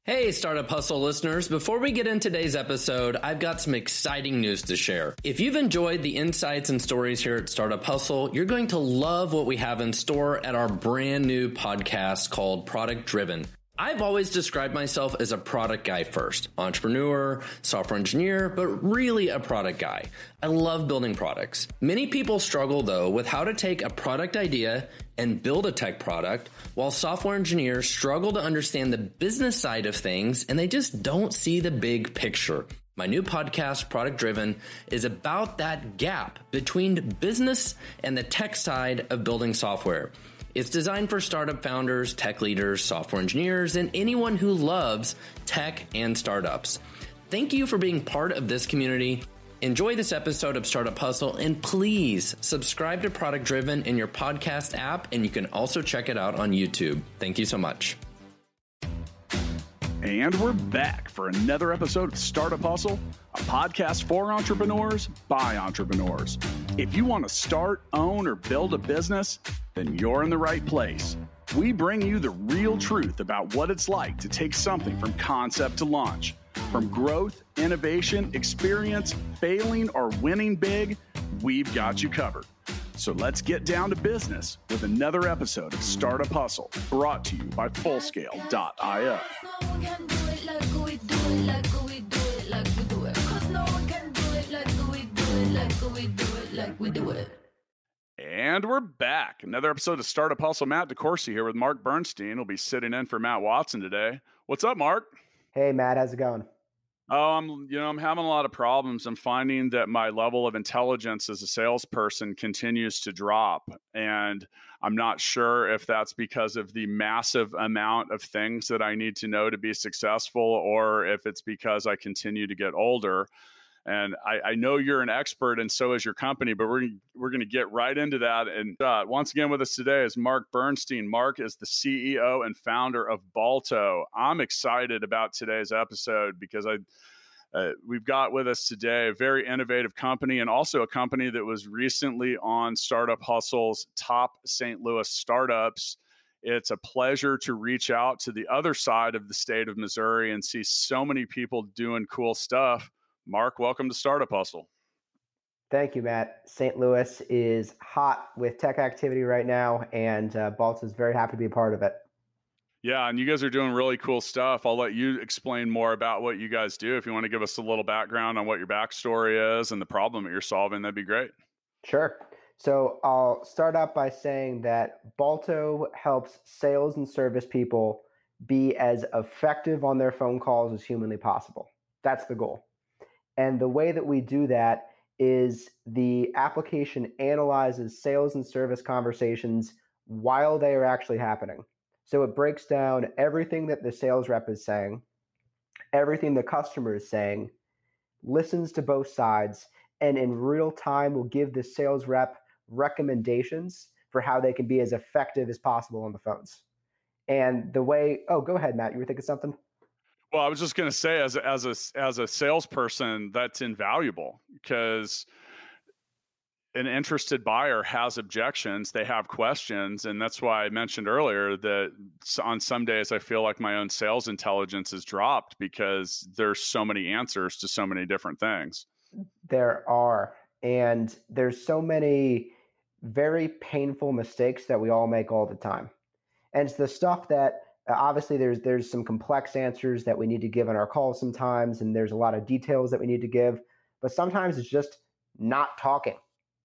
Hey, Startup Hustle listeners. Before we get into today's episode, I've got some exciting news to share. If you've enjoyed the insights and stories here at Startup Hustle, you're going to love what we have in store at our brand new podcast called Product Driven. I've always described myself as a product guy first, entrepreneur, software engineer, but really a product guy. I love building products. Many people struggle though with how to take a product idea and build a tech product, while software engineers struggle to understand the business side of things and they just don't see the big picture. My new podcast, Product Driven, is about that gap between business and the tech side of building software. It's designed for startup founders, tech leaders, software engineers, and anyone who loves tech and startups. Thank you for being part of this community. Enjoy this episode of Startup Hustle, and please subscribe to Product Driven in your podcast app, and you can also check it out on YouTube. Thank you so much. And we're back for another episode of Startup Hustle, a podcast for entrepreneurs by entrepreneurs. If you want to start, own, or build a business, then you're in the right place. We bring you the real truth about what it's like to take something from concept to launch. From growth, innovation, experience, failing, or winning big, we've got you covered. So let's get down to business with another episode of Startup Hustle, brought to you by Fullscale.io. And we're back. Another episode of Startup Hustle. Matt DeCoursey here with Mark Bernstein. We'll be sitting in for Matt Watson today. What's up, Mark? Hey, Matt. How's it going? Oh, I'm having a lot of problems. I'm finding that my level of intelligence as a salesperson continues to drop. And I'm not sure if that's because of the massive amount of things that I need to know to be successful, or if it's because I continue to get older. And I know you're an expert, and so is your company, but we're going to get right into that. And once again with us today is Mark Bernstein. Mark is the CEO and founder of Balto. I'm excited about today's episode because we've got with us today a very innovative company, and also a company that was recently on Startup Hustle's top St. Louis startups. It's a pleasure to reach out to the other side of the state of Missouri and see so many people doing cool stuff. Mark, welcome to Startup Hustle. Thank you, Matt. St. Louis is hot with tech activity right now, and Balto is very happy to be a part of it. Yeah, and you guys are doing really cool stuff. I'll let you explain more about what you guys do. If you want to give us a little background on what your backstory is and the problem that you're solving, that'd be great. Sure. So I'll start out by saying that Balto helps sales and service people be as effective on their phone calls as humanly possible. That's the goal. And the way that we do that is the application analyzes sales and service conversations while they are actually happening. So it breaks down everything that the sales rep is saying, everything the customer is saying, listens to both sides, and in real time will give the sales rep recommendations for how they can be as effective as possible on the phones. And the way, go ahead, Matt, you were thinking something? Well, I was just going to say, as a salesperson, that's invaluable, because an interested buyer has objections, they have questions, and that's why I mentioned earlier that on some days I feel like my own sales intelligence has dropped because there's so many answers to so many different things. There are, and there's so many very painful mistakes that we all make all the time, and it's the stuff that. Obviously, there's some complex answers that we need to give on our calls sometimes, and there's a lot of details that we need to give. But sometimes it's just not talking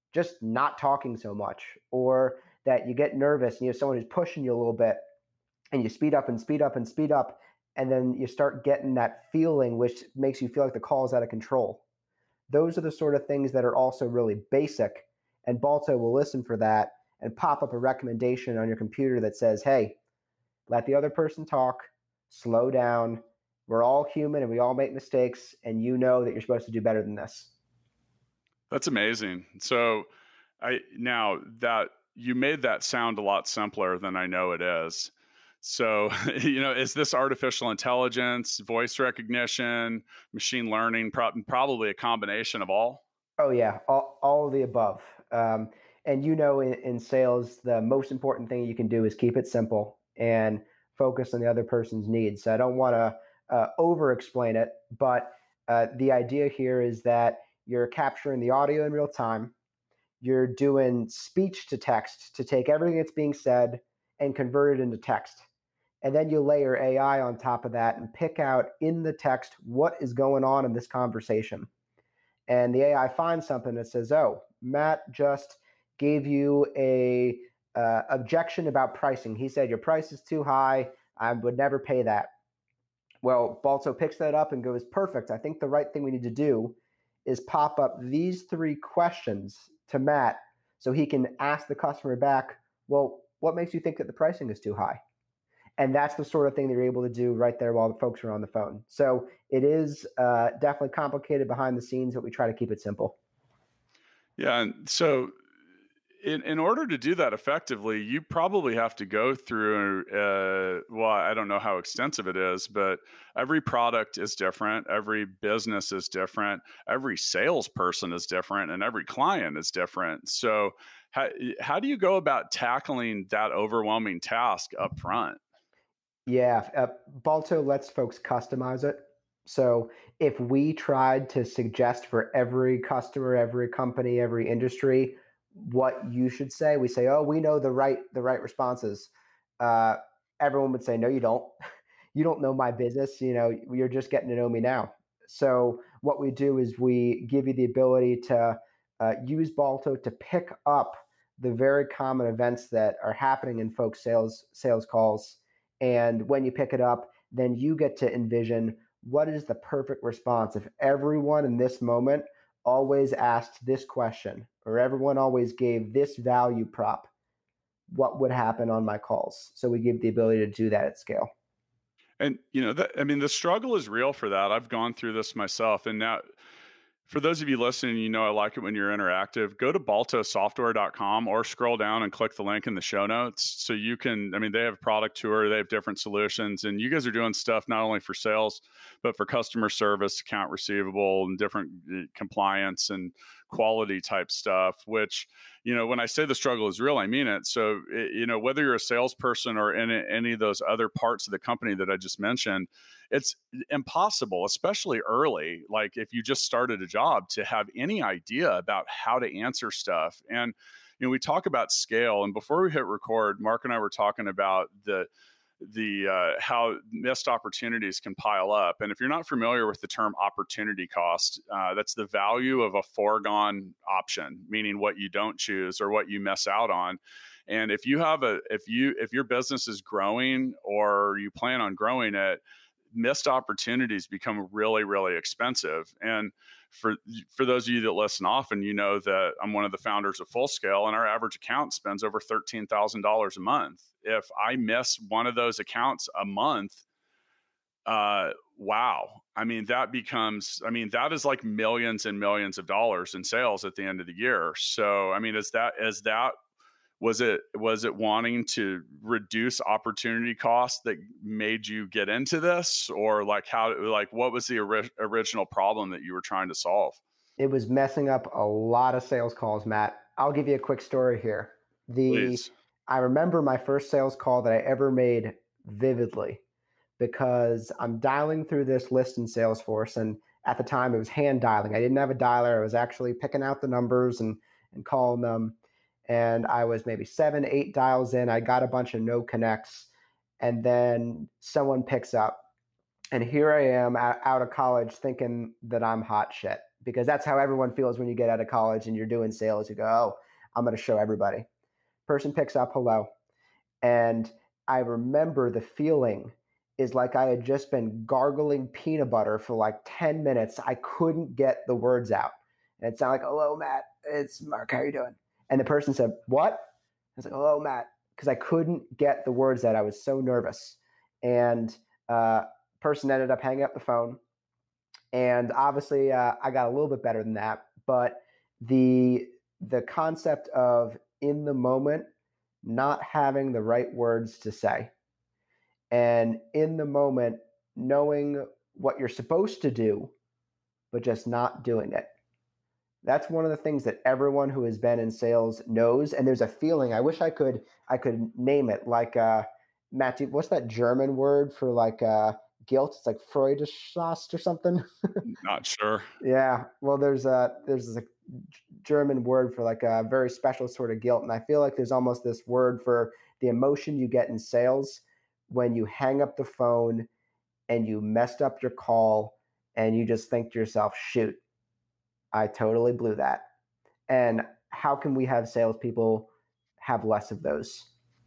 so much, or that you get nervous and you have someone who's pushing you a little bit, and you speed up and speed up and speed up, and then you start getting that feeling which makes you feel like the call is out of control. Those are the sort of things that are also really basic, and Balto will listen for that and pop up a recommendation on your computer that says, hey, let the other person talk, slow down. We're all human and we all make mistakes, and you know that you're supposed to do better than this. That's amazing. So now that you made that sound a lot simpler than I know it is. So, is this artificial intelligence, voice recognition, machine learning, probably a combination of all? Oh yeah, all of the above. And in sales, the most important thing you can do is keep it simple. And focus on the other person's needs. So I don't want to over explain it, but the idea here is that you're capturing the audio in real time. You're doing speech to text to take everything that's being said and convert it into text. And then you layer AI on top of that and pick out in the text what is going on in this conversation. And the AI finds something that says, oh, Matt just gave you a objection about pricing. He said, your price is too high. I would never pay that. Well, Balto picks that up and goes, perfect. I think the right thing we need to do is pop up these 3 questions to Matt so he can ask the customer back, well, what makes you think that the pricing is too high? And that's the sort of thing they're able to do right there while the folks are on the phone. So it is definitely complicated behind the scenes, but we try to keep it simple. Yeah. And so in order to do that effectively, you probably have to go through, well, I don't know how extensive it is, but every product is different. Every business is different. Every salesperson is different, and every client is different. So how do you go about tackling that overwhelming task up front? Yeah, Balto lets folks customize it. So if we tried to suggest for every customer, every company, every industry, what you should say, we say, oh, we know the right responses. Everyone would say, no, you don't. You don't know my business. You're just getting to know me now. So what we do is we give you the ability to use Balto to pick up the very common events that are happening in folks' sales calls. And when you pick it up, then you get to envision what is the perfect response. If everyone in this moment always asked this question, or everyone always gave this value prop, what would happen on my calls? So we give the ability to do that at scale. And, the struggle is real for that. I've gone through this myself. And now, for those of you listening, I like it when you're interactive. Go to baltosoftware.com or scroll down and click the link in the show notes. So you can, they have a product tour, they have different solutions, and you guys are doing stuff not only for sales, but for customer service, account receivable, and different compliance and quality type stuff, which, when I say the struggle is real, I mean it. So, whether you're a salesperson or in any of those other parts of the company that I just mentioned, it's impossible, especially early, like if you just started a job, to have any idea about how to answer stuff. And, we talk about scale. And before we hit record, Mark and I were talking about the how missed opportunities can pile up. And if you're not familiar with the term opportunity cost, that's the value of a foregone option, meaning what you don't choose or what you miss out on. And if your business is growing or you plan on growing it, missed opportunities become really, really expensive. And for those of you that listen often, that I'm one of the founders of Full Scale, and our average account spends over $13,000 a month. If I miss one of those accounts a month, wow. That is like millions and millions of dollars in sales at the end of the year. So, was it wanting to reduce opportunity costs that made you get into this, or what was the original problem that you were trying to solve? It was messing up a lot of sales calls, Matt. I'll give you a quick story here. Please. I remember my first sales call that I ever made vividly, because I'm dialing through this list in Salesforce, and at the time it was hand dialing. I didn't have a dialer. I was actually picking out the numbers and calling them. And I was maybe 7, 8 dials in. I got a bunch of no connects, and then someone picks up. And here I am out of college thinking that I'm hot shit, because that's how everyone feels when you get out of college and you're doing sales. You go, oh, I'm going to show everybody. Person picks up, hello. And I remember the feeling is like I had just been gargling peanut butter for like 10 minutes. I couldn't get the words out. And it sounded like, hello, Matt, it's Mark, how are you doing? And the person said, what? I was like, hello, Matt, because I couldn't get the words out. I was so nervous. And person ended up hanging up the phone. And obviously, I got a little bit better than that. But the concept of in the moment not having the right words to say, and in the moment knowing what you're supposed to do, but just not doing it. That's one of the things that everyone who has been in sales knows. And there's a feeling, I wish I could name it, like Matt, what's that German word for like guilt? It's like Freudenlust or something. Not sure. Yeah. Well, there's this German word for like a very special sort of guilt, and I feel like there's almost this word for the emotion you get in sales when you hang up the phone and you messed up your call and you just think to yourself, shoot, I totally blew that. And how can we have salespeople have less of those?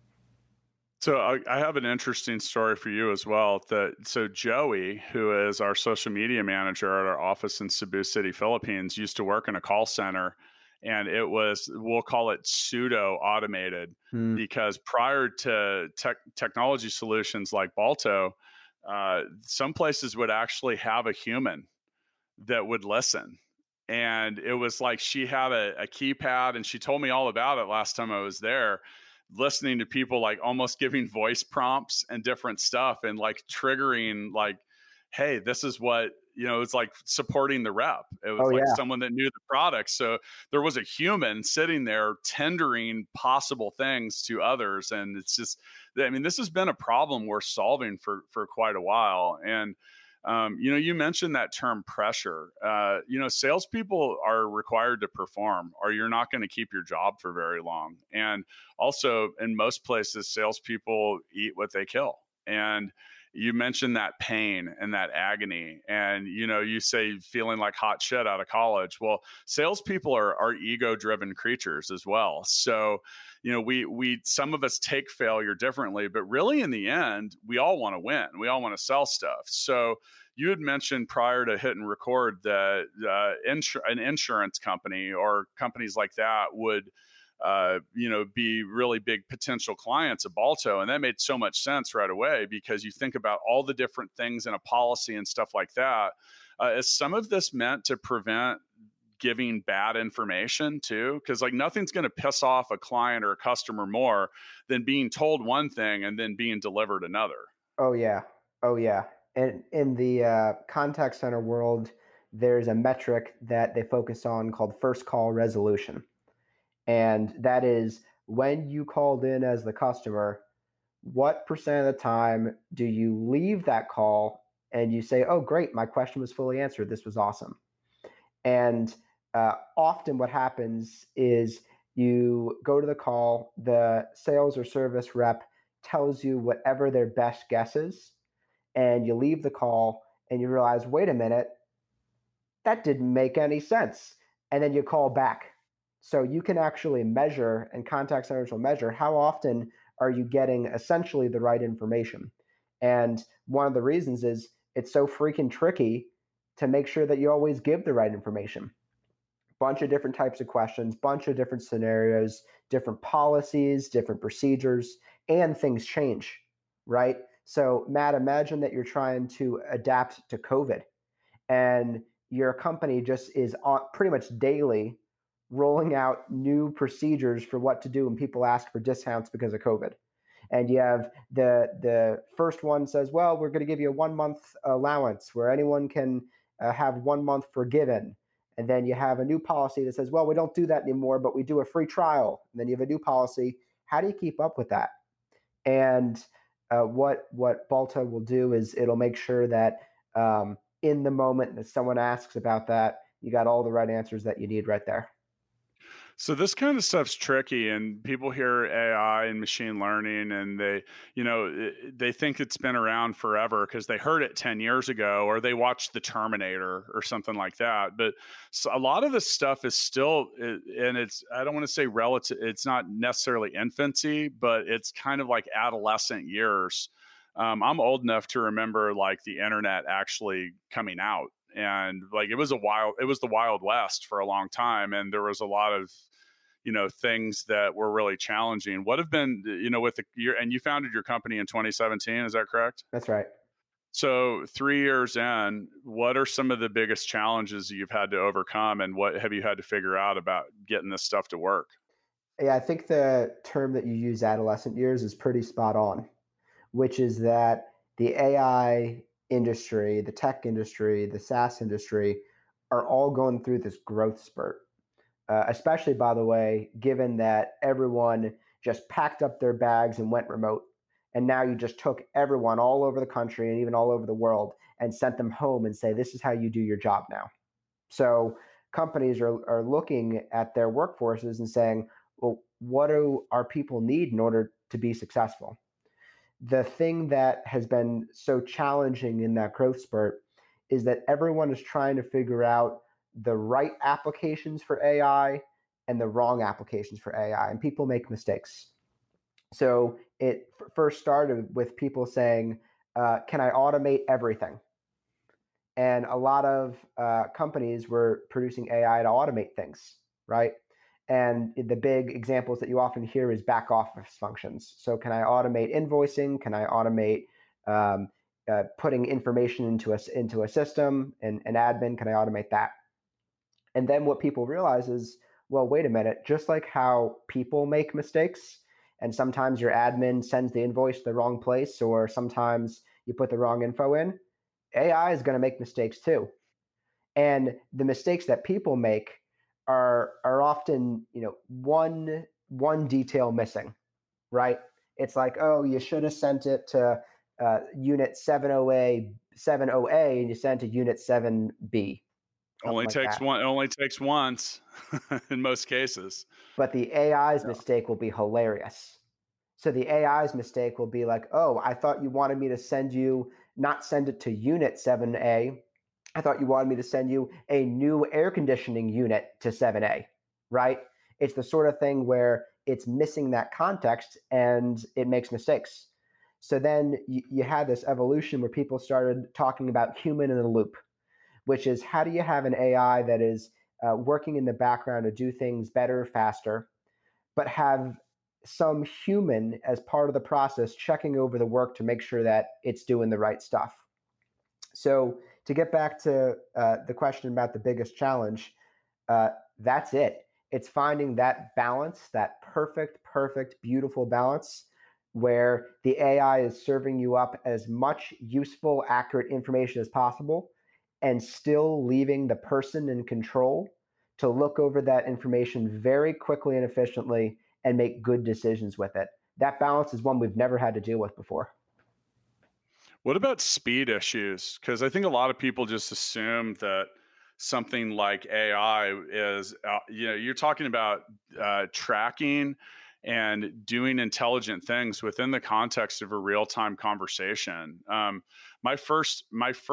So I have an interesting story for you as well. So Joey, who is our social media manager at our office in Cebu City, Philippines, used to work in a call center, and it was, we'll call it pseudo automated, because prior to technology solutions like Balto, some places would actually have a human that would listen. And it was like she had a keypad, and she told me all about it last time I was there, listening to people like almost giving voice prompts and different stuff, and like triggering like, hey, this is what, it's like supporting the rep. It was someone that knew the product. So there was a human sitting there tendering possible things to others. And it's just, this has been a problem we're solving for quite a while. And you mentioned that term pressure. Salespeople are required to perform, or you're not going to keep your job for very long. And also, in most places, salespeople eat what they kill. And you mentioned that pain and that agony. And, you say feeling like hot shit out of college. Well, salespeople are ego-driven creatures as well. So, we some of us take failure differently, but really in the end, we all want to win. We all want to sell stuff. So you had mentioned prior to hit and record that an insurance company or companies like that would be really big potential clients of Balto. And that made so much sense right away, because you think about all the different things in a policy and stuff like that. Is some of this meant to prevent giving bad information too? Because like nothing's going to piss off a client or a customer more than being told one thing and then being delivered another. Oh yeah. And in the contact center world, there's a metric that they focus on called first call resolution. And that is, when you called in as the customer, what percent of the time do you leave that call and you say, oh, great, my question was fully answered. This was awesome. And often what happens is you go to the call, the sales or service rep tells you whatever their best guess is, and you leave the call and you realize, wait a minute, that didn't make any sense. And then you call back. So you can actually measure, and contact centers will measure, how often are you getting essentially the right information. And one of the reasons is it's so freaking tricky to make sure that you always give the right information. Bunch of different types of questions, bunch of different scenarios, different policies, different procedures, and things change, right? So Matt, imagine that you're trying to adapt to COVID, and your company just is on pretty much daily rolling out new procedures for what to do when people ask for discounts because of COVID. And you have the first one says, well, we're going to give you a 1 month allowance where anyone can have 1 month forgiven. And then you have a new policy that says, well, we don't do that anymore, but we do a free trial. And then you have a new policy. How do you keep up with that? And what Balto will do is it'll make sure that in the moment that someone asks about that, you got all the right answers that you need right there. So this kind of stuff's tricky, and people hear AI and machine learning, and they think it's been around forever because they heard it 10 years ago, or they watched The Terminator or something like that. But a lot of this stuff is still, and I don't want to say relative, it's not necessarily infancy, but it's kind of like adolescent years. I'm old enough to remember like the internet actually coming out. And like it was the Wild West for a long time, and there was a lot of things that were really challenging. What have been with and you founded your company in 2017, is that correct? That's right. So 3 years in, what are some of the biggest challenges you've had to overcome, and what have you had to figure out about getting this stuff to work? Yeah, I think the term that you use, adolescent years, is pretty spot on, which is that the AI industry, the tech industry, the SaaS industry are all going through this growth spurt. Especially, by the way, given that everyone just packed up their bags and went remote. And now you just took everyone all over the country and even all over the world and sent them home and say, this is how you do your job now. So companies are looking at their workforces and saying, well, what do our people need in order to be successful? The thing that has been so challenging in that growth spurt is that everyone is trying to figure out the right applications for AI and the wrong applications for AI, and people make mistakes. So it first started with people saying, can I automate everything? And a lot of companies were producing AI to automate things, right? And the big examples that you often hear is back office functions. So can I automate invoicing? Can I automate putting information into a system and admin? Can I automate that? And then what people realize is, well, wait a minute, just like how people make mistakes, and sometimes your admin sends the invoice to the wrong place, or sometimes you put the wrong info in, AI is going to make mistakes too. And the mistakes that people make are often, one detail missing, right? It's like, oh, you should have sent it to unit 70A, and you sent it to unit 7B. Only takes one. It only takes once in most cases. But the AI's mistake will be hilarious. So the AI's mistake will be like, oh, I thought you wanted me to not send it to unit 7A. I thought you wanted me to send you a new air conditioning unit to 7A, right? It's the sort of thing where it's missing that context and it makes mistakes. So then you had this evolution where people started talking about human in the loop, which is how do you have an AI that is working in the background to do things better, faster, but have some human as part of the process checking over the work to make sure that it's doing the right stuff. So to get back to the question about the biggest challenge, that's it. It's finding that balance, that perfect, beautiful balance where the AI is serving you up as much useful, accurate information as possible and still leaving the person in control to look over that information very quickly and efficiently and make good decisions with it. That balance is one we've never had to deal with before. What about speed issues? Because I think a lot of people just assume that something like AI is, you're talking about tracking and doing intelligent things within the context of a real-time conversation. My first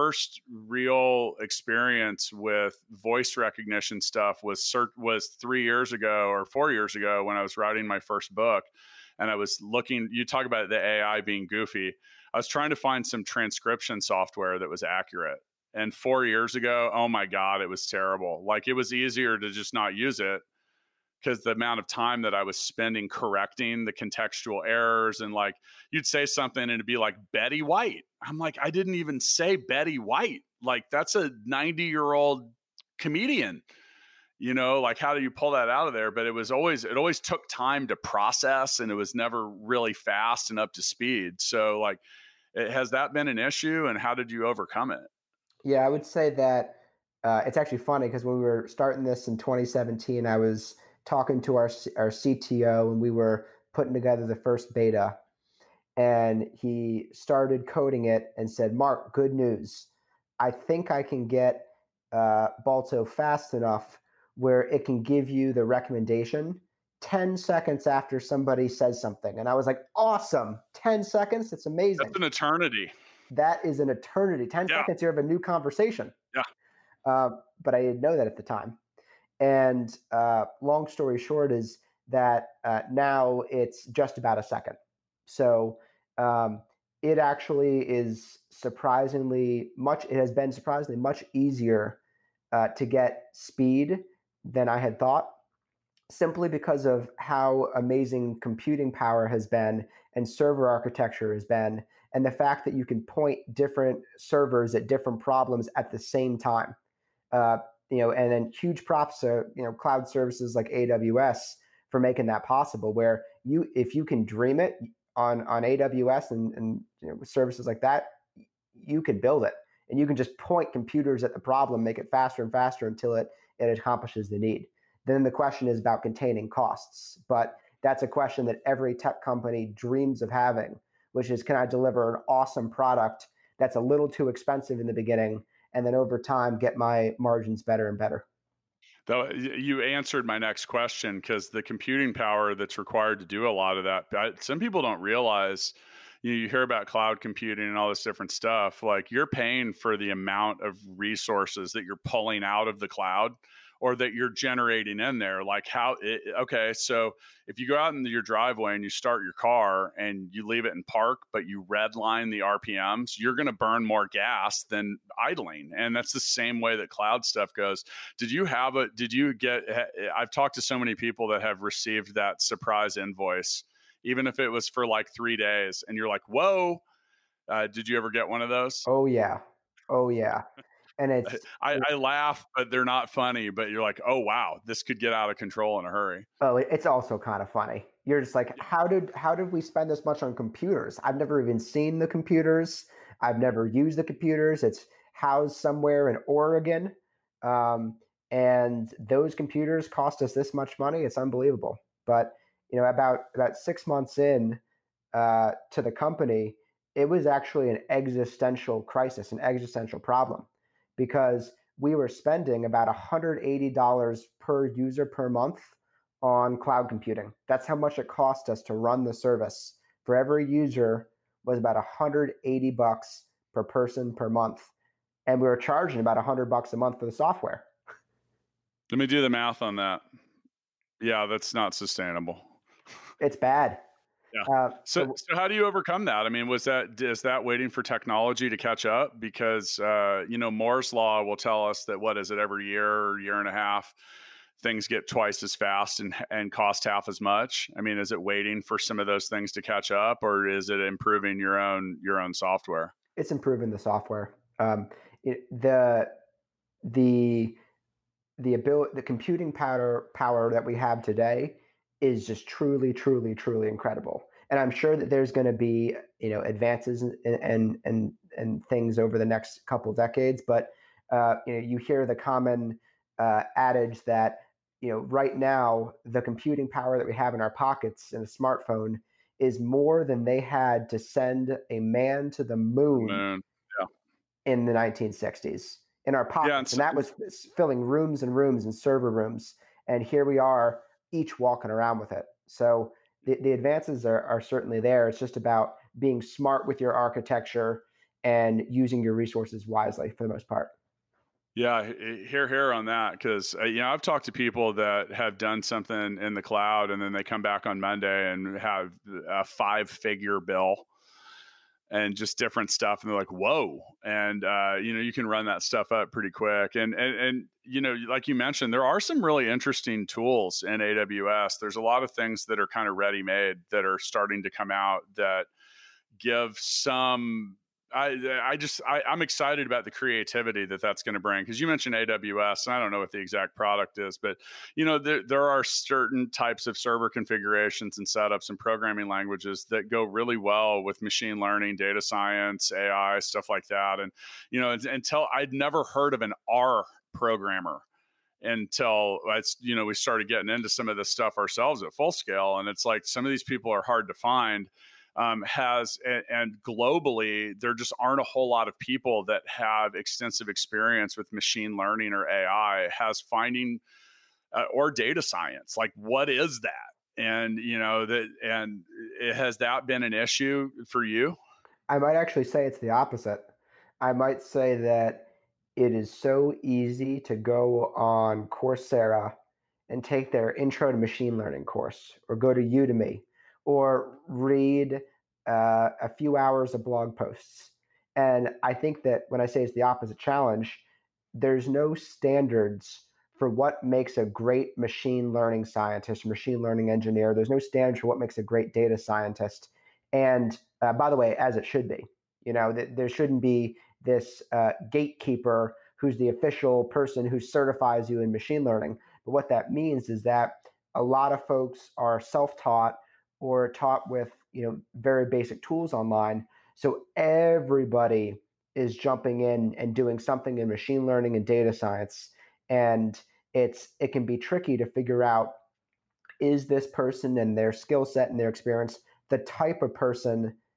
real experience with voice recognition stuff was 3 years ago or 4 years ago when I was writing my first book, and I was looking. You talk about the AI being goofy. I was trying to find some transcription software that was accurate. And 4 years ago, oh my God, it was terrible. Like, it was easier to just not use it because the amount of time that I was spending correcting the contextual errors, and like you'd say something and it'd be like Betty White. I'm like, I didn't even say Betty White. Like, that's a 90-year-old comedian. Like, how do you pull that out of there? But it always took time to process, and it was never really fast and up to speed. So like, has that been an issue, and how did you overcome it? Yeah, I would say that it's actually funny because when we were starting this in 2017, I was talking to our CTO, and we were putting together the first beta, and he started coding it and said, Mark, good news. I think I can get Balto fast enough where it can give you the recommendation 10 seconds after somebody says something. And I was like, awesome. 10 seconds. It's amazing. That's an eternity. That is an eternity. 10 seconds, you have a new conversation. Yeah. But I didn't know that at the time. And long story short is that now it's just about a second. So it actually is it has been surprisingly much easier to get speed than I had thought, simply because of how amazing computing power has been and server architecture has been, and the fact that you can point different servers at different problems at the same time. And then huge props to cloud services like AWS for making that possible, where if you can dream it on AWS and services like that, you can build it, and you can just point computers at the problem, make it faster and faster until it accomplishes the need. Then the question is about containing costs, but that's a question that every tech company dreams of having, which is, can I deliver an awesome product that's a little too expensive in the beginning, and then over time get my margins better and better? Though you answered my next question, because the computing power that's required to do a lot of that, some people don't realize. You hear about cloud computing and all this different stuff. Like, you're paying for the amount of resources that you're pulling out of the cloud or that you're generating in there. Like, okay, so if you go out in your driveway and you start your car and you leave it in park, but you redline the RPMs, you're going to burn more gas than idling. And that's the same way that cloud stuff goes. I've talked to so many people that have received that surprise invoice, even if it was for like 3 days, and you're like, whoa, did you ever get one of those? Oh yeah. Oh yeah. And I laugh, but they're not funny, but you're like, oh, wow, this could get out of control in a hurry. it's also kind of funny. You're just like, how did we spend this much on computers? I've never even seen the computers. I've never used the computers. It's housed somewhere in Oregon. And those computers cost us this much money. It's unbelievable. But about 6 months in to the company, it was actually an existential crisis, an existential problem, because we were spending about $180 per user per month on cloud computing. That's how much it cost us to run the service. For every user was about $180 per person per month. And we were charging about $100 a month for the software. Let me do the math on that. Yeah, that's not sustainable. It's bad. Yeah. So how do you overcome that? I mean, is that waiting for technology to catch up? Because, Moore's law will tell us that, every year or year and a half, things get twice as fast and cost half as much. I mean, is it waiting for some of those things to catch up, or is it improving your own software? It's improving the software. The ability, the computing power that we have today is just truly, truly, truly incredible. And I'm sure that there's going to be, advances and things over the next couple decades. But you hear the common adage that right now the computing power that we have in our pockets in a smartphone is more than they had to send a man to the moon in the 1960s in our pockets. And that was filling rooms and rooms and server rooms. And here we are, each walking around with it. So the advances are certainly there. It's just about being smart with your architecture and using your resources wisely for the most part. Yeah, hear on that, because I've talked to people that have done something in the cloud and then they come back on Monday and have a 5-figure bill and just different stuff, and they're like, whoa. And you can run that stuff up pretty quick. And like you mentioned, there are some really interesting tools in AWS. There's a lot of things that are kind of ready-made that are starting to come out that give some. I'm excited about the creativity that's going to bring, because you mentioned AWS, and I don't know what the exact product is, but there are certain types of server configurations and setups and programming languages that go really well with machine learning, data science, AI, stuff like that. And until I'd never heard of an R programmer until we started getting into some of this stuff ourselves at Full Scale, and it's like some of these people are hard to find. And globally, there just aren't a whole lot of people that have extensive experience with machine learning or AI, or data science. Like, what is that? And has that been an issue for you? I might actually say it's the opposite. I might say that it is so easy to go on Coursera and take their Intro to Machine Learning course, or go to Udemy, or read a few hours of blog posts. And I think that when I say it's the opposite challenge, there's no standards for what makes a great machine learning scientist or machine learning engineer. There's no standard for what makes a great data scientist. And by the way, as it should be, there shouldn't be this gatekeeper who's the official person who certifies you in machine learning. But what that means is that a lot of folks are self-taught or taught with very basic tools online. So everybody is jumping in and doing something in machine learning and data science. And it can be tricky to figure out, is this person and their skill set and their experience the type of person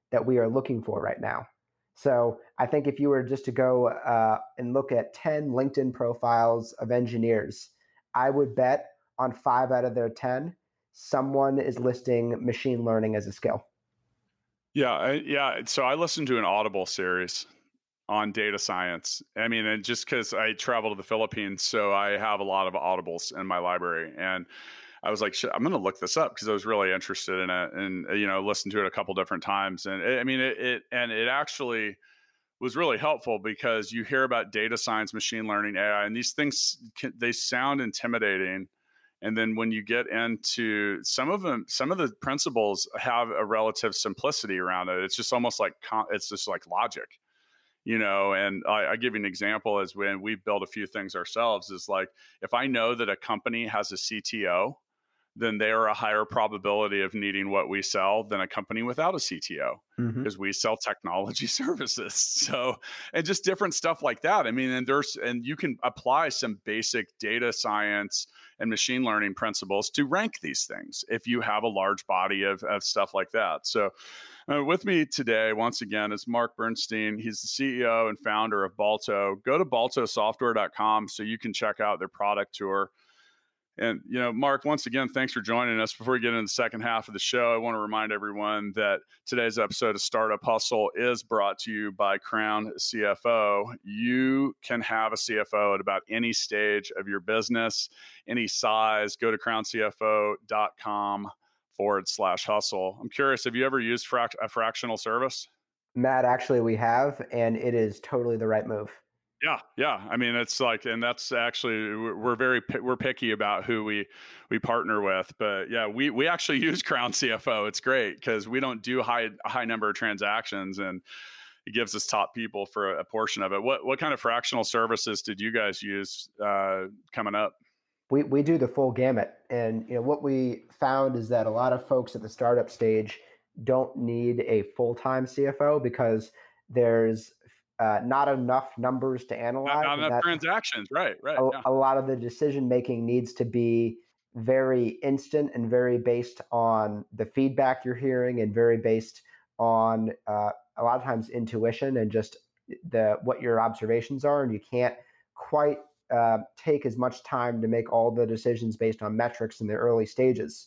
that we are looking for right now. So I think if you were just to go and look at 10 LinkedIn profiles of engineers, I would bet on 5 out of their 10, someone is listing machine learning as a skill. Yeah. So I listened to an Audible series on data science. I mean, and just because I travel to the Philippines, so I have a lot of Audibles in my library. And I was like, I'm going to look this up because I was really interested in it, and listened to it a couple different times. And it actually was really helpful because you hear about data science, machine learning, AI, and these things they sound intimidating. And then when you get into some of the principles have a relative simplicity around it. It's just almost like it's just like logic. And I give you an example is when we built a few things ourselves is like, if I know that a company has a CTO, then they are a higher probability of needing what we sell than a company without a CTO, because we sell technology services. So, and just different stuff like that. I mean, and you can apply some basic data science and machine learning principles to rank these things if you have a large body of stuff like that. So with me today, once again, is Mark Bernstein. He's the CEO and founder of Balto. Go to baltosoftware.com so you can check out their product tour. And, Mark, once again, thanks for joining us. Before we get into the second half of the show, I want to remind everyone that today's episode of Startup Hustle is brought to you by Crown CFO. You can have a CFO at about any stage of your business, any size. Go to crowncfo.com/hustle. I'm curious, have you ever used a fractional service? Matt, actually we have, and it is totally the right move. Yeah. I mean, it's like, and that's actually, we're picky about who we partner with, but yeah, we actually use Crown CFO. It's great because we don't do a high number of transactions, and it gives us top people for a portion of it. What kind of fractional services did you guys use coming up? We do the full gamut, and what we found is that a lot of folks at the startup stage don't need a full-time CFO because there's not enough numbers to analyze. Not enough transactions, right. A lot of the decision making needs to be very instant and very based on the feedback you're hearing, and very based on a lot of times intuition and just what your observations are. And you can't quite take as much time to make all the decisions based on metrics in the early stages.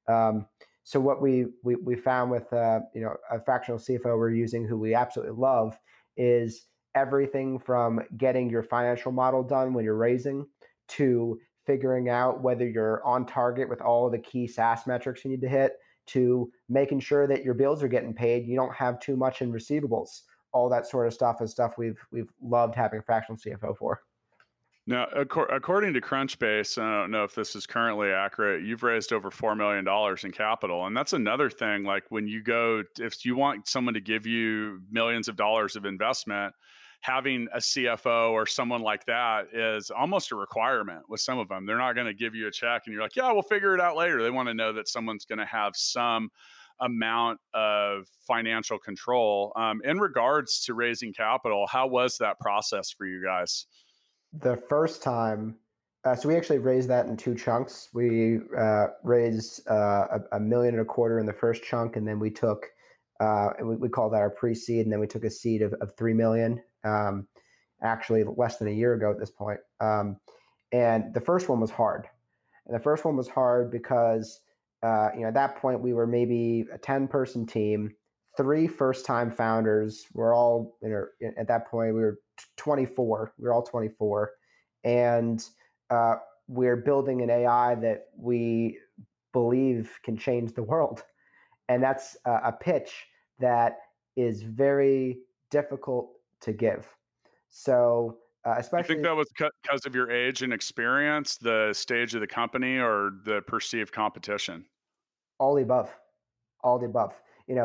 So what we found with a fractional CFO we're using, who we absolutely love, is everything from getting your financial model done when you're raising, to figuring out whether you're on target with all of the key SaaS metrics you need to hit, to making sure that your bills are getting paid, you don't have too much in receivables. All that sort of stuff is stuff we've loved having a fractional CFO for. Now, according to Crunchbase, I don't know if this is currently accurate, you've raised over $4 million in capital. And that's another thing, like when you if you want someone to give you millions of dollars of investment, having a CFO or someone like that is almost a requirement with some of them. They're not going to give you a check and you're like, yeah, we'll figure it out later. They want to know that someone's going to have some amount of financial control. In regards to raising capital, how was that process for you guys? The first time, so we actually raised that in 2 chunks. We raised $1.25 million in the first chunk, and then we took, we call that our pre-seed, and then we took a seed of $3 million, actually less than a year ago at this point. And the first one was hard. And the first one was hard because, at that point we were maybe a 10-person team, 3 first-time founders. We're all, at that point we were 24. We were all 24, and we're building an AI that we believe can change the world. And that's a pitch that is very difficult to give. So especially, you think that was because of your age and experience, the stage of the company, or the perceived competition? All the above. All the above.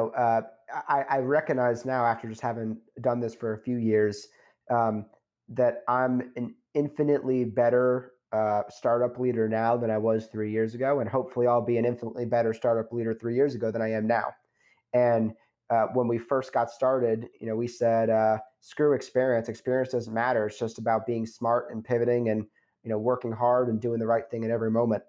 I recognize now, after just having done this for a few years, that I'm an infinitely better startup leader now than I was 3 years ago. And hopefully I'll be an infinitely better startup leader 3 years ago than I am now. And when we first got started, we said, screw experience. Experience doesn't matter. It's just about being smart and pivoting and, working hard and doing the right thing in every moment.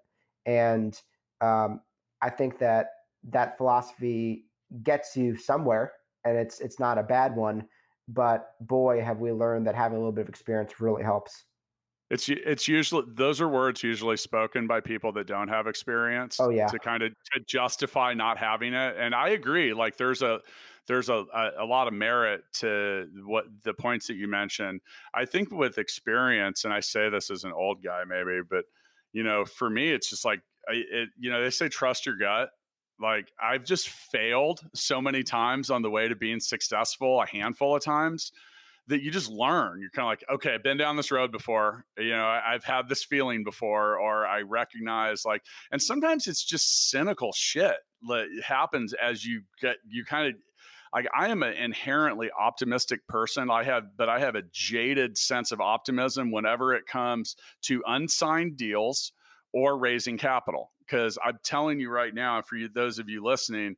And I think that philosophy gets you somewhere, and it's not a bad one. But boy, have we learned that having a little bit of experience really helps. It's usually, those are words usually spoken by people that don't have experience Oh yeah. to kind of to justify not having it. And I agree. Like there's a lot of merit to what the points that you mentioned. I think with experience, and I say this as an old guy maybe, but for me, it's just like they say trust your gut. Like I've just failed so many times on the way to being successful, a handful of times, that you just learn. You're kind of like, okay, I've been down this road before. I've had this feeling before, or I recognize and sometimes it's just cynical shit that happens as you kind of like, I am an inherently optimistic person. But I have a jaded sense of optimism whenever it comes to unsigned deals or raising capital. Because I'm telling you right now, for those of you listening,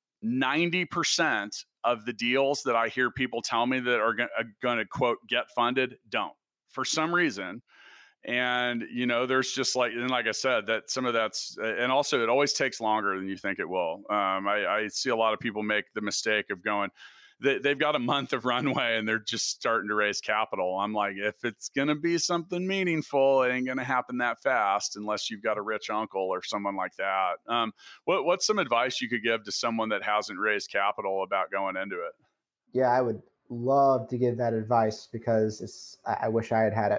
90% of the deals that I hear people tell me that are going to quote get funded don't, for some reason. And there's just and like I said, that some of that's, and also it always takes longer than you think it will. I see a lot of people make the mistake of going, they've got a month of runway and they're just starting to raise capital. I'm like, if it's going to be something meaningful, it ain't going to happen that fast unless you've got a rich uncle or someone like that. What's some advice you could give to someone that hasn't raised capital about going into it? Yeah, I would love to give that advice because I wish I had it.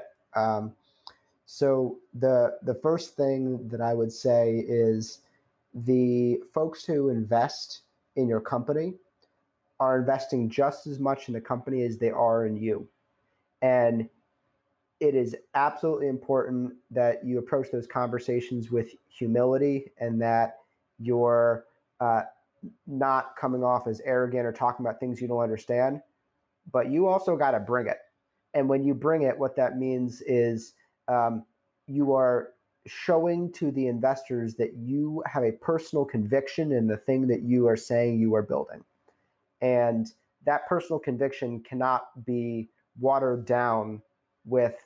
So the first thing that I would say is the folks who invest in your company are investing just as much in the company as they are in you. And it is absolutely important that you approach those conversations with humility and that you're not coming off as arrogant or talking about things you don't understand, but you also got to bring it. And when you bring it, what that means is you are showing to the investors that you have a personal conviction in the thing that you are saying you are building. And that personal conviction cannot be watered down with,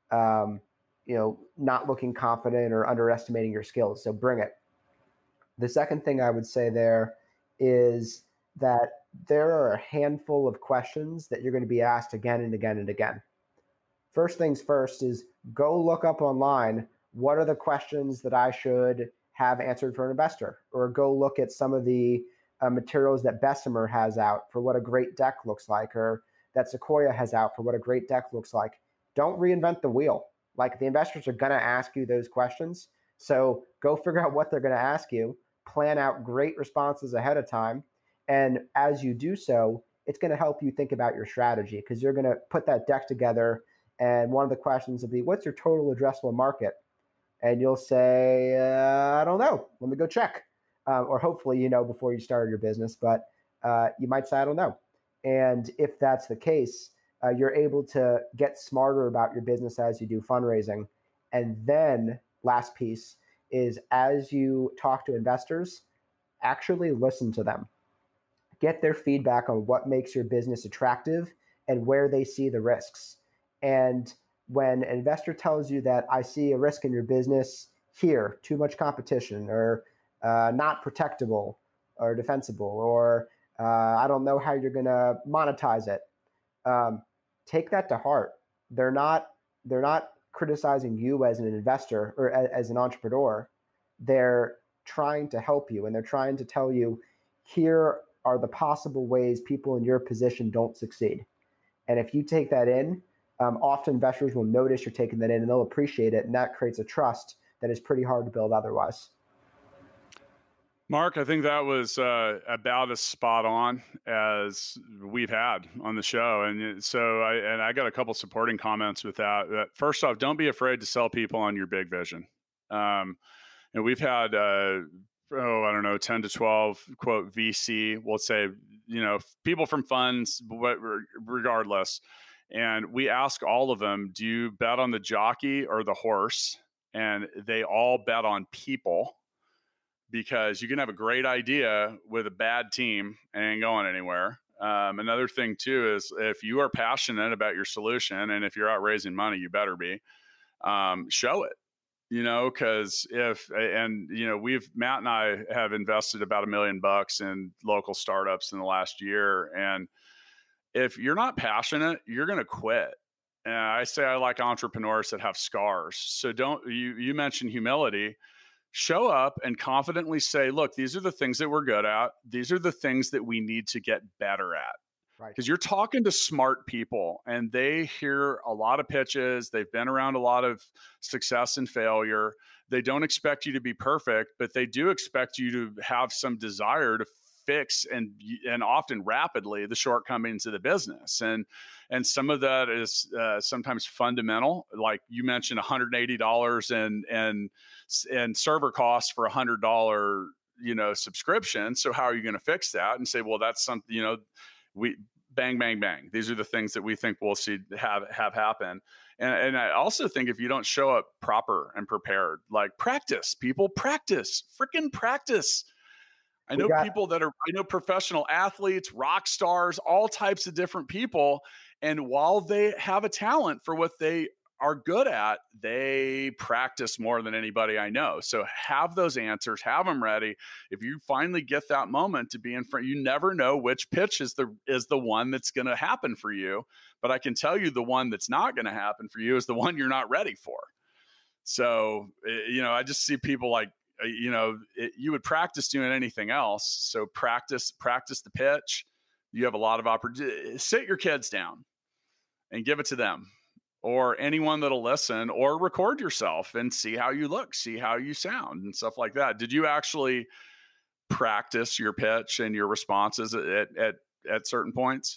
not looking confident or underestimating your skills. So bring it. The second thing I would say there is that there are a handful of questions that you're going to be asked again and again and again. First things first is go look up online, what are the questions that I should have answered for an investor? Or go look at some of the materials that Bessemer has out for what a great deck looks like, or that Sequoia has out for what a great deck looks like. Don't reinvent the wheel. Like the investors are going to ask you those questions. So go figure out what they're going to ask you, plan out great responses ahead of time. And as you do so, it's going to help you think about your strategy because you're going to put that deck together. And one of the questions will be, what's your total addressable market? And you'll say, I don't know. Let me go check. Or hopefully you know before you started your business, but you might say, I don't know. And if that's the case, you're able to get smarter about your business as you do fundraising. And then last piece is as you talk to investors, actually listen to them. Get their feedback on what makes your business attractive and where they see the risks. And when an investor tells you that I see a risk in your business here, too much competition, or not protectable or defensible, or I don't know how you're going to monetize it, take that to heart. They're not criticizing you as an investor or as an entrepreneur. They're trying to help you, and they're trying to tell you, here are the possible ways people in your position don't succeed. And if you take that in, often investors will notice you're taking that in and they'll appreciate it. And that creates a trust that is pretty hard to build otherwise. Mark, I think that was about as spot on as we've had on the show. And so I got a couple supporting comments with that. First off, don't be afraid to sell people on your big vision. And we've had, 10 to 12, quote, VC, we'll say, people from funds, regardless. And we ask all of them, do you bet on the jockey or the horse? And they all bet on people. Because you can have a great idea with a bad team and ain't going anywhere. Another thing too is if you are passionate about your solution and if you're out raising money, you better be, show it. because Matt and I have invested about $1 million in local startups in the last year. And if you're not passionate, you're going to quit. And I say I like entrepreneurs that have scars. So you mentioned humility. Show up and confidently say, look, these are the things that we're good at. These are the things that we need to get better at. Because you're talking to smart people and they hear a lot of pitches. They've been around a lot of success and failure. They don't expect you to be perfect, but they do expect you to have some desire to fix and often rapidly the shortcomings of the business. And some of that is sometimes fundamental. Like you mentioned, $180 and server costs for $100, subscription. So how are you going to fix that? And say, well, that's something, we bang, bang, bang. These are the things that we think we'll see have happen. And I also think if you don't show up proper and prepared, like freaking practice. I know professional athletes, rock stars, all types of different people. And while they have a talent for what they are good at, they practice more than anybody I know. So have those answers, have them ready. If you finally get that moment to be in front, you never know which pitch is the one that's going to happen for you. But I can tell you the one that's not going to happen for you is the one you're not ready for. So, I just see people like, you would practice doing anything else. So practice the pitch. You have a lot of opportunity. Sit your kids down and give it to them, or anyone that'll listen, or record yourself and see how you look, see how you sound and stuff like that. Did you actually practice your pitch and your responses at certain points?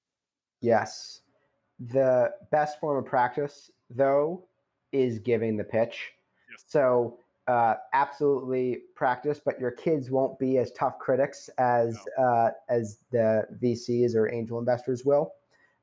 Yes. The best form of practice, though, is giving the pitch. Yes. So absolutely practice, but your kids won't be as tough critics as the VCs or angel investors will.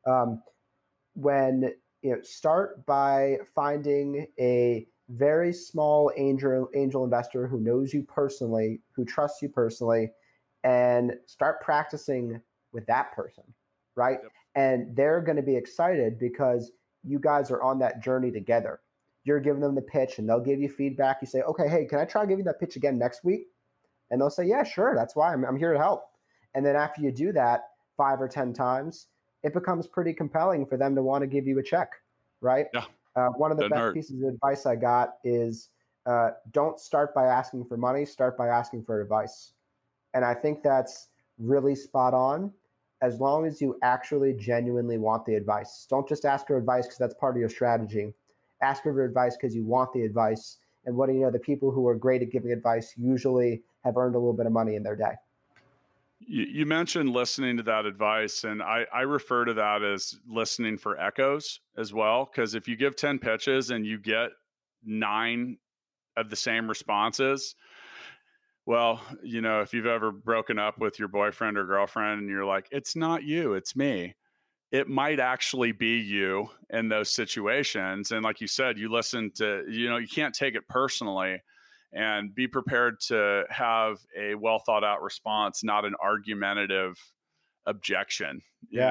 When start by finding a very small angel investor who knows you personally, who trusts you personally, and start practicing with that person, right? Yep. And they're going to be excited because you guys are on that journey together. You're giving them the pitch and they'll give you feedback. You say, okay, hey, can I try giving that pitch again next week? And they'll say, yeah, sure. That's why I'm here to help. And then after you do that 5 or 10 times, it becomes pretty compelling for them to want to give you a check, right? Yeah. One of the best pieces of advice I got is don't start by asking for money, start by asking for advice. And I think that's really spot on, as long as you actually genuinely want the advice. Don't just ask for advice because that's part of your strategy. Ask for advice because you want the advice. And what do you know? The people who are great at giving advice usually have earned a little bit of money in their day. You mentioned listening to that advice, and I refer to that as listening for echoes as well. Because if you give 10 pitches and you get 9 of the same responses, well, if you've ever broken up with your boyfriend or girlfriend and you're like, it's not you, it's me. It might actually be you in those situations. And like you said, you listen to, you can't take it personally, and be prepared to have a well thought out response, not an argumentative objection, they're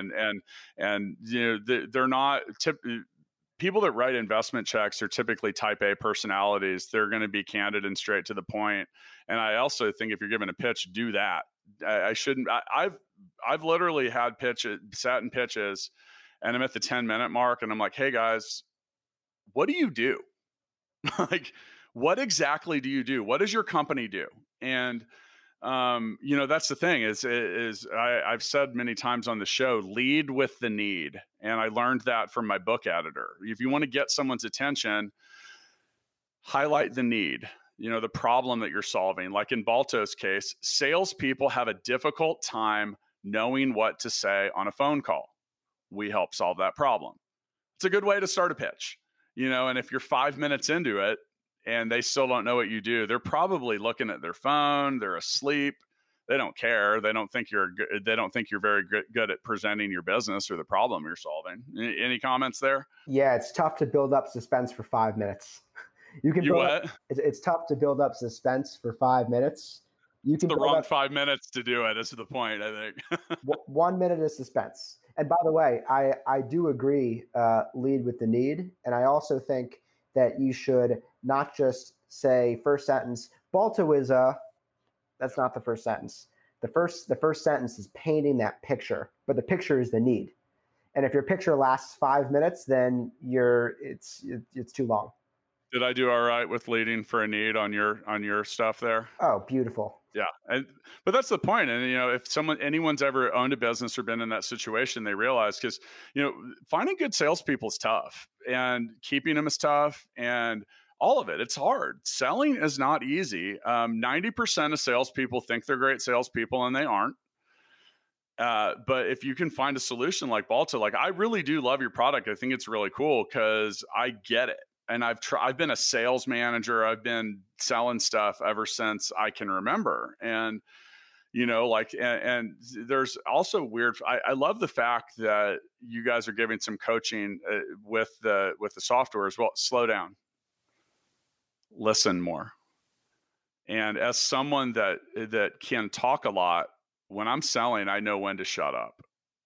not people that write investment checks are typically type A personalities. They're going to be candid and straight to the point. And I also think if you're giving a pitch, do that. I've literally had sat in pitches, and I'm at the 10-minute mark and I'm like, hey guys, what do you do? Like, what exactly do you do? What does your company do? And, that's the thing is I've said many times on the show, lead with the need. And I learned that from my book editor. If you want to get someone's attention, highlight the need, the problem that you're solving. Like in Balto's case, salespeople have a difficult time knowing what to say on a phone call. We help solve that problem. It's a good way to start a pitch, and if you're 5 minutes into it and they still don't know what you do, they're probably looking at their phone, they're asleep, they don't care. They don't think you're very good at presenting your business or the problem you're solving. Any comments there? Yeah, it's tough to build up suspense for 5 minutes. It's tough to build up suspense for 5 minutes. It's the wrong 5 minutes to do it. That's the point, I think. 1 minute is suspense. And by the way, I do agree, lead with the need. And I also think that you should not just say first sentence, Balto is a, that's not the first sentence. The first sentence is painting that picture, but the picture is the need. And if your picture lasts 5 minutes, then it's too long. Did I do all right with leading for a need on your stuff there? Oh, beautiful. Yeah. But that's the point. And, if anyone's ever owned a business or been in that situation, they realize, because, finding good salespeople is tough, and keeping them is tough, and all of it, it's hard. Selling is not easy. 90% of salespeople think they're great salespeople, and they aren't. But if you can find a solution like Balto, like, I really do love your product. I think it's really cool because I get it. And I've been a sales manager. I've been selling stuff ever since I can remember. And, and there's also I love the fact that you guys are giving some coaching with the software as well. Slow down, listen more. And as someone that can talk a lot, when I'm selling, I know when to shut up.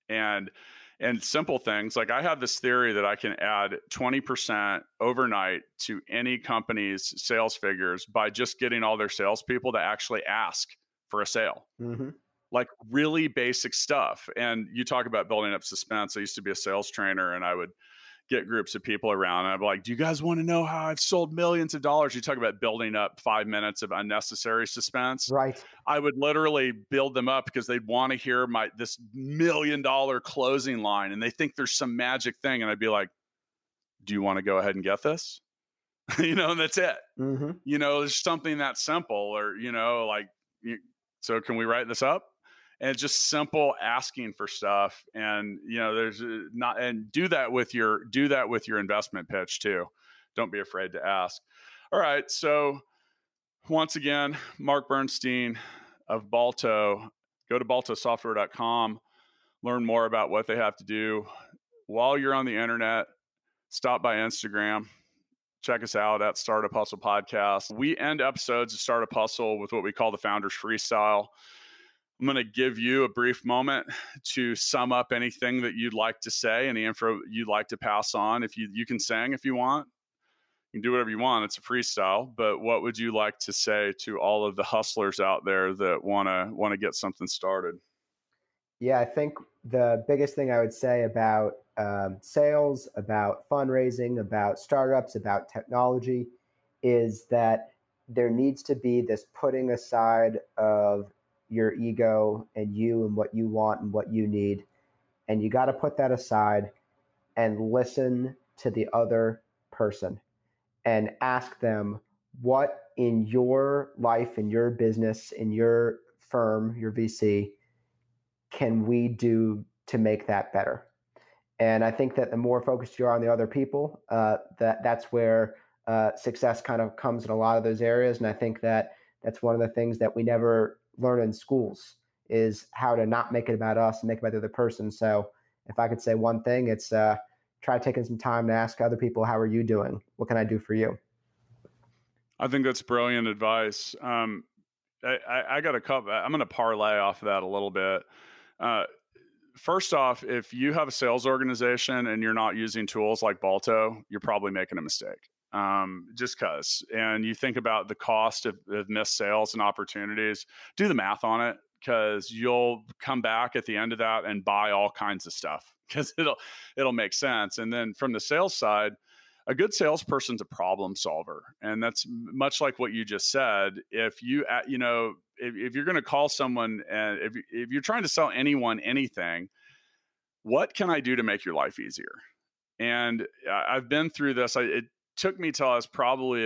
And simple things, like, I have this theory that I can add 20% overnight to any company's sales figures by just getting all their salespeople to actually ask for a sale. Mm-hmm. Like, really basic stuff. And you talk about building up suspense. I used to be a sales trainer, and I would get groups of people around, and I'd be like, do you guys want to know how I've sold millions of dollars? You talk about building up 5 minutes of unnecessary suspense. Right. I would literally build them up because they'd want to hear this $1 million closing line, and they think there's some magic thing. And I'd be like, do you want to go ahead and get this? And that's it. Mm-hmm. There's something that simple, or, so can we write this up? And it's just simple asking for stuff. And, there's not, and do that with your investment pitch too. Don't be afraid to ask. All right. So once again, Mark Bernstein of Balto. Go to baltosoftware.com, learn more about what they have to do. While you're on the internet, stop by Instagram. Check us out at Startup Hustle Podcast. We end episodes of Startup Hustle with what we call the Founders Freestyle. I'm going to give you a brief moment to sum up anything that you'd like to say, any info you'd like to pass on. If you can sing if you want. You can do whatever you want. It's a freestyle. But what would you like to say to all of the hustlers out there that want to get something started? Yeah, I think the biggest thing I would say about sales, about fundraising, about startups, about technology is that there needs to be this putting aside of your ego and you and what you want and what you need. And you got to put that aside and listen to the other person and ask them, what in your life, in your business, in your firm, your VC, can we do to make that better? And I think that the more focused you are on the other people, that's where success kind of comes in a lot of those areas. And I think that that's one of the things that we never learn in schools, is how to not make it about us and make it about the other person. So if I could say one thing, it's try taking some time to ask other people, how are you doing? What can I do for you? I think that's brilliant advice. I got a couple. I'm going to parlay off of that a little bit. First off, if you have a sales organization and you're not using tools like Balto, you're probably making a mistake. Just because. And you think about the cost of missed sales and opportunities, do the math on it, because you'll come back at the end of that and buy all kinds of stuff, because it'll make sense. And then from the sales side, a good salesperson's a problem solver. And that's much like what you just said. If you, if you're going to call someone, and if you're trying to sell anyone anything, what can I do to make your life easier? And I've been through this. It took me till I was probably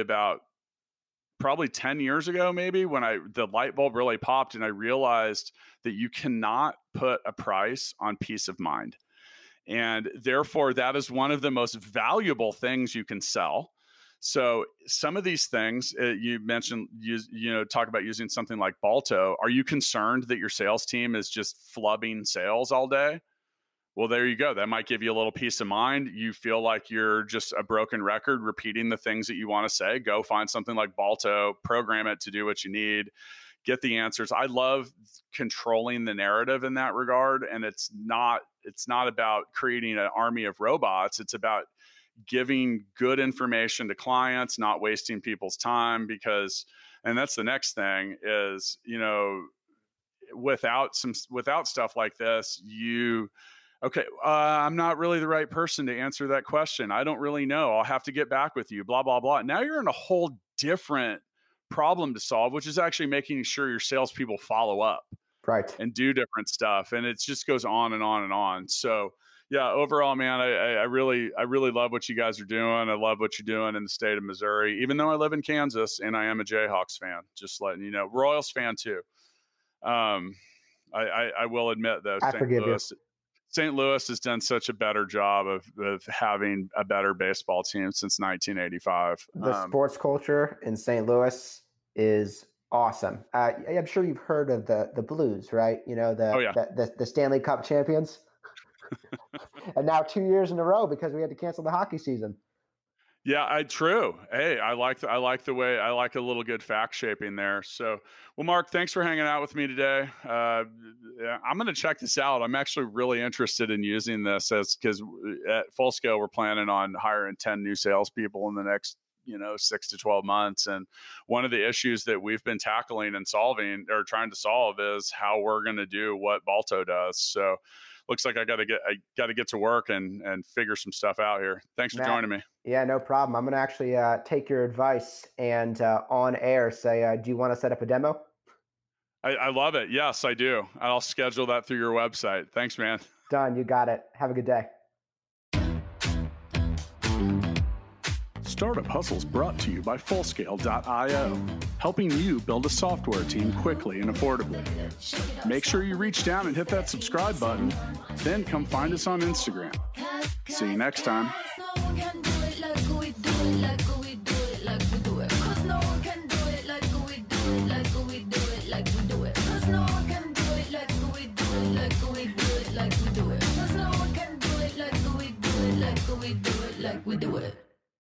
10 years ago, maybe, when the light bulb really popped, and I realized that you cannot put a price on peace of mind. And therefore, that is one of the most valuable things you can sell. So some of these things you mentioned, talk about using something like Balto. Are you concerned that your sales team is just flubbing sales all day? Well, there you go. That might give you a little peace of mind. You feel like you're just a broken record repeating the things that you want to say. Go find something like Balto, program it to do what you need, get the answers. I love controlling the narrative in that regard. And it's not about creating an army of robots. It's about giving good information to clients, not wasting people's time, and that's the next thing is, without stuff like this, I'm not really the right person to answer that question. I don't really know. I'll have to get back with you, blah, blah, blah. Now you're in a whole different problem to solve, which is actually making sure your salespeople follow up. Right. And do different stuff. And it just goes on and on and on. So yeah, overall, man, I really love what you guys are doing. I love what you're doing in the state of Missouri, even though I live in Kansas and I am a Jayhawks fan, just letting you know. Royals fan too. I will admit though, St. Louis has done such a better job of having a better baseball team since 1985. The sports culture in St. Louis is awesome. I'm sure you've heard of the Blues, right? The Stanley Cup champions. And now 2 years in a row because we had to cancel the hockey season. Yeah, true. Hey, I like a little good fact shaping there. So, well, Mark, thanks for hanging out with me today. I'm going to check this out. I'm actually really interested in using this because at Full Scale, we're planning on hiring 10 new salespeople in the next 6 to 12 months. And one of the issues that we've been tackling and solving or trying to solve is how we're going to do what Balto does. So looks like I got to get to work and figure some stuff out here. Thanks for joining me. Yeah, no problem. I'm going to actually take your advice and on air say, do you want to set up a demo? I love it. Yes, I do. I'll schedule that through your website. Thanks, man. Done. You got it. Have a good day. Startup Hustles brought to you by Fullscale.io, helping you build a software team quickly and affordably. Make sure you reach down and hit that subscribe button, then come find us on Instagram. See you next time. We do it.